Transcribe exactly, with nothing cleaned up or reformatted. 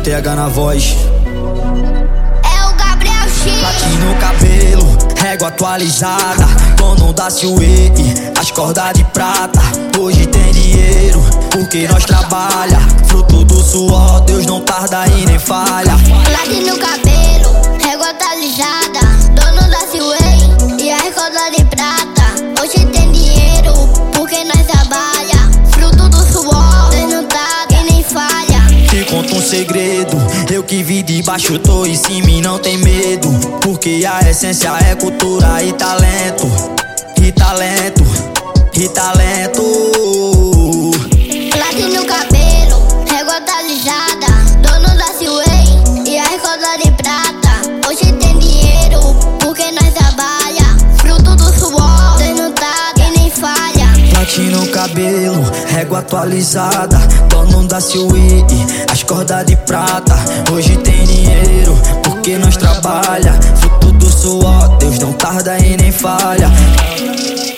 T H na voz. É o Gabriel X. Platina no cabelo, régua atualizada, dono da Silway, as cordas de prata. Hoje tem dinheiro, porque nós trabalha, fruto do suor, Deus não tarda e nem falha. Platina no cabelo, régua atualizada, dono da Silway e as cordas de prata. Hoje tem dinheiro, porque nós trabalha, fruto do suor, Deus não tarda e nem falha. Te conto um segredo, eu que vi de baixo tô em cima e não tem medo, porque a essência é cultura e talento, e talento, e talento. Platina no cabelo, régua atualizada, dono da Silway e as cordas de prata. Hoje tem dinheiro, porque nós trabalha, fruto do suor, Deus não tarda e nem falha. Platina no cabelo, régua atualizada, dono da Silway, as cordas de prata. Hoje tem dinheiro, porque nós trabalha, fruto do suor, Deus não tarda e nem falha.